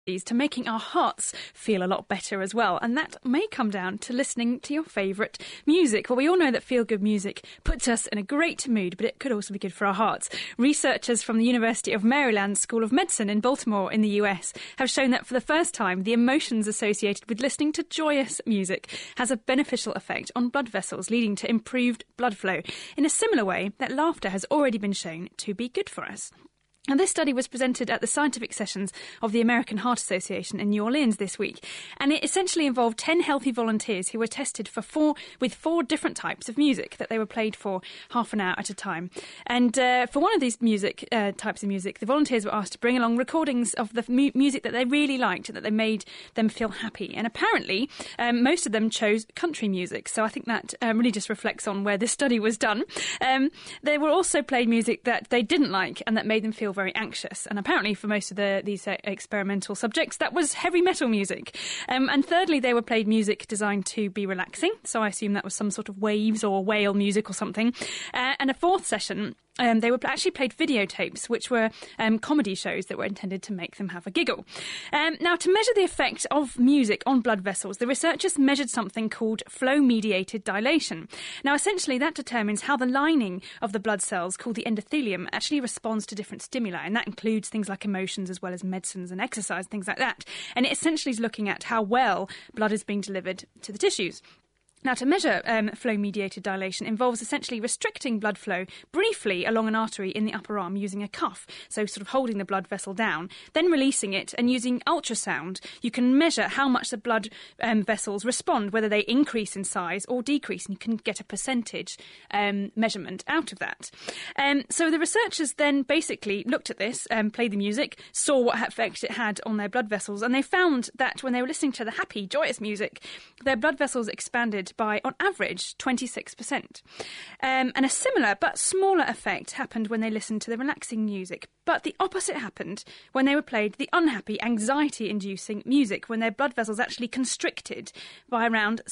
to making our hearts feel a lot better as well. And that may come down to listening to your favourite music. Well, we all know that feel-good music puts us in a great mood, but it could also be good for our hearts. Researchers from the University of Maryland School of Medicine in Baltimore in the US have shown that for the first time, the emotions associated with listening to joyous music has a beneficial effect on blood vessels, leading to improved blood flow in a similar way that laughter has already been shown to be good for us. And this study was presented at the scientific sessions of the American Heart Association in New Orleans this week. And it essentially involved 10 healthy volunteers who were tested with four different types of music that they were played for half an hour at a time. And for one of these types of music, the volunteers were asked to bring along recordings of the music that they really liked and that they made them feel happy. And apparently, most of them chose country music. So I think that really just reflects on where this study was done. They were also played music that they didn't like and that made them feel very anxious, and apparently for most of these experimental subjects that was heavy metal music. And thirdly, they were played music designed to be relaxing, so I assume that was some sort of waves or whale music or something. And a fourth session, they were actually played videotapes, which were comedy shows that were intended to make them have a giggle. Now, to measure the effect of music on blood vessels, the researchers measured something called flow-mediated dilation. Now, essentially, that determines how the lining of the blood cells, called the endothelium, actually responds to different stimuli, and that includes things like emotions as well as medicines and exercise, things like that. And it essentially is looking at how well blood is being delivered to the tissues. Now, to measure flow-mediated dilation involves essentially restricting blood flow briefly along an artery in the upper arm using a cuff, so sort of holding the blood vessel down, then releasing it, and using ultrasound, you can measure how much the blood vessels respond, whether they increase in size or decrease, and you can get a percentage measurement out of that. So the researchers then basically looked at this, played the music, saw what effect it had on their blood vessels, and they found that when they were listening to the happy, joyous music, their blood vessels expanded by, on average, 26%. And a similar but smaller effect happened when they listened to the relaxing music. But the opposite happened when they were played the unhappy, anxiety-inducing music, when their blood vessels actually constricted by around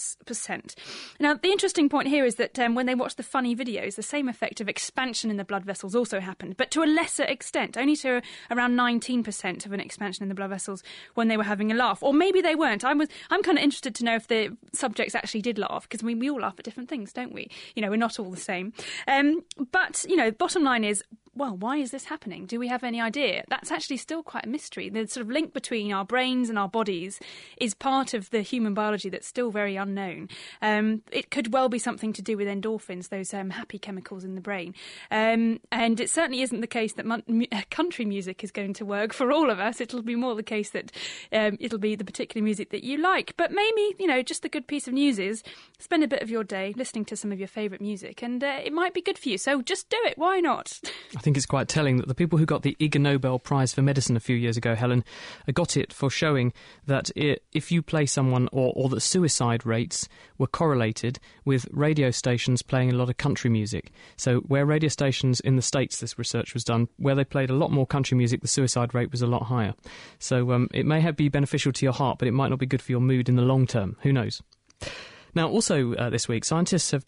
6%. Now, the interesting point here is that when they watched the funny videos, the same effect of expansion in the blood vessels also happened, but to a lesser extent, only to around 19% of an expansion in the blood vessels when they were having a laugh. Or maybe they weren't. I'm kind of interested to know if the subjects actually did laugh, because we all laugh at different things, don't we? You know, we're not all the same. But, you know, bottom line is, well, why is this happening? Do we have any idea? That's actually still quite a mystery. The sort of link between our brains and our bodies is part of the human biology that's still very unknown. It could well be something to do with endorphins, those happy chemicals in the brain. And it certainly isn't the case that country music is going to work for all of us. It'll be more the case that it'll be the particular music that you like. But maybe, you know, just the good piece of news is spend a bit of your day listening to some of your favourite music, and it might be good for you. So just do it. Why not? I think it's quite telling that the people who got the Ig Nobel Prize for Medicine a few years ago, Helen, got it for showing that if you play someone, or that suicide rates were correlated with radio stations playing a lot of country music. So where radio stations in the States, this research was done, where they played a lot more country music, the suicide rate was a lot higher. So it may be beneficial to your heart, but it might not be good for your mood in the long term. Who knows? Now, also this week, scientists have